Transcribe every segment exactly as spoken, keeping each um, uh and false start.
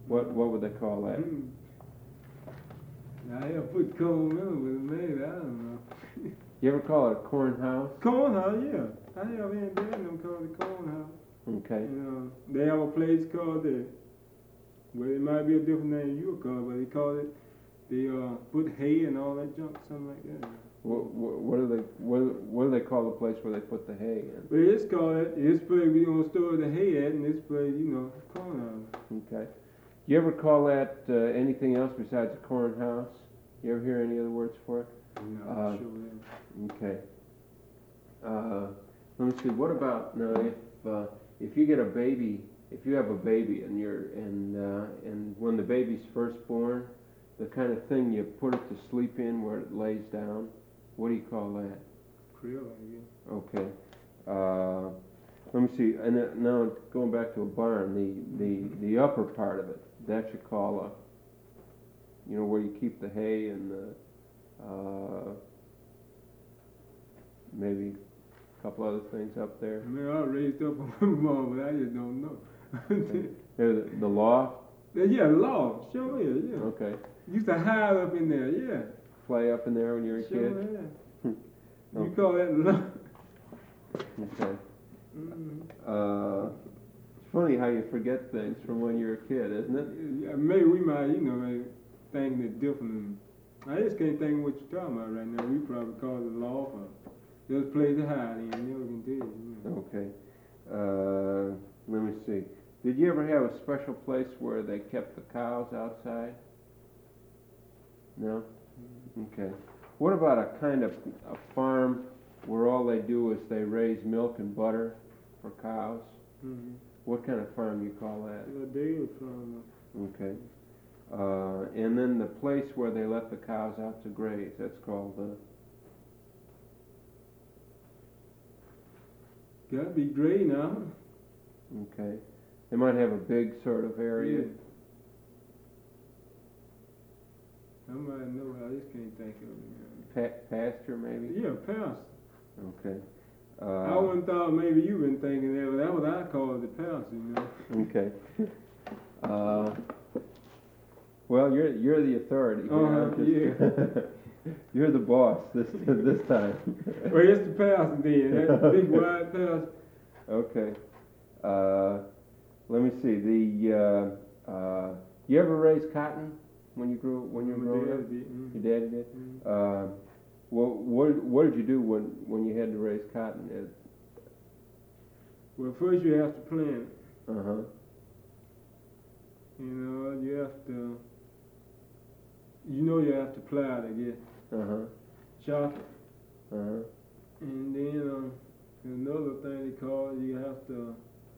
What what would they call that? Mm. Now they'll put corn in it, but maybe, I don't know. You ever call it a corn house? Corn house, yeah. I have in there them called the corn house. Okay. You know, they have a place called the, well, it might be a different name you would call it, but they call it, they uh, put hay and all that junk, something like that. What, what, what do they what, what do they call the place where they put the hay in? But it's called, this place we gonna store the hay at, and this place, you know, corn house. Okay. You ever call that uh, anything else besides a corn house? You ever hear any other words for it? No, Uh, sure. Okay. Uh, let me see. What about now? If uh, if you get a baby, if you have a baby and you're and uh, and when the baby's first born, the kind of thing you put it to sleep in where it lays down, what do you call that? Crib, I guess. Okay. Uh, let me see. And uh, now going back to a barn, the the the upper part of it, that you call a, you know, where you keep the hay and the. Uh, maybe a couple other things up there. I mean, I was raised up on one barn, but I just don't know. There's the, the loft. Yeah, loft, sure is, yeah. Okay. Used to hide up in there, yeah. Play up in there when you were a Sure kid. is. Okay. You call that loft? Okay. Mm-hmm. Uh, it's funny how you forget things from when you're a kid, isn't it? Yeah, maybe we might, you know, like, thinking it different. I just can't think of what you're talking about right now. We probably call it loft or just a place to hide in. You know, can tell you. You know. Okay. Uh, let me see. Did you ever have a special place where they kept the cows outside? No? Okay. What about a kind of a farm where all they do is they raise milk and butter for cows? Mm-hmm. What kind of farm do you call that? A dairy farm. Okay. Uh, and then the place where they let the cows out to graze, that's called the... Gotta be gray now. Okay. They might have a big sort of area. Yeah. I might know, I just can't think of it. Pa- pasture, maybe? Yeah, pasture. Okay. Uh, I wouldn't thought maybe you've been thinking that, but that's what I call the pasture, you know. Okay. Uh, well, you're you're the authority. Here. Uh-huh, I'm just- you're the boss this this time. Well, it's the pasture then. That big wide pasture. Okay. Uh, let me see. The uh, uh, you ever raise cotton when you grew when you were My growing dad up? did, mhm. Your dad did. Mhm. Uh, what what what did you do when when you had to raise cotton? Well, first you have to plant it. Uh huh. You know, you have to, you know you have to plow it, I guess. Uh huh. Chop it. Uh huh. And then um, another thing they call it, you have to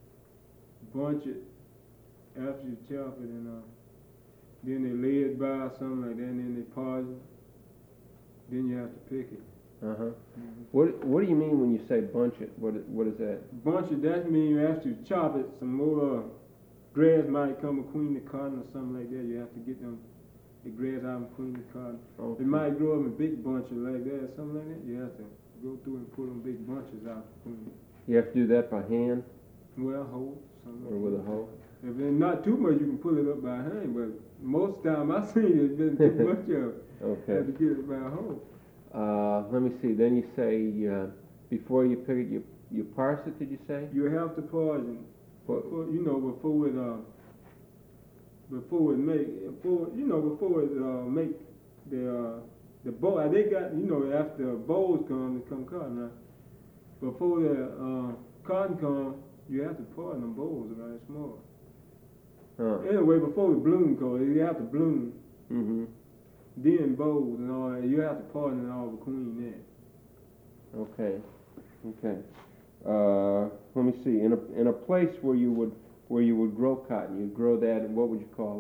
bunch it after you chop it, and uh, then they lay it by or something like that, and then they polish it. Then you have to pick it. Uh huh. Mm-hmm. What what do you mean when you say bunch it? What what is that? Bunch it, that means after you chop it, some more uh, grass might come between the cotton or something like that. You have to get them, the grass out between the cotton. Okay. It might grow up in big bunches like that or something like that. You have to go through and pull them big bunches out between. You have to do that by hand Well, hoe, something or like with that. a hoe? If it's not too much, you can pull it up by hand, but most time I've seen it's been too much of it. You Okay. have to get it by hoe. Uh, let me see. Then you say uh, before you pick it, you you parse it. Did you say? You have to poison, What- before, you know, before it uh, before it make, before you know, before it uh, make the uh, the bowl. They got, you know, after bowls come, they come cotton. Right? Before the uh, cotton come, you have to poison them bowls right small. Huh. Anyway, before the bloom comes, you have to bloom. Mm-hmm. Then bowls and all that, you have to poison it all between that. Okay. Okay. Uh, let me see. In a in a place where you would where you would grow cotton, you'd grow that, and what would you call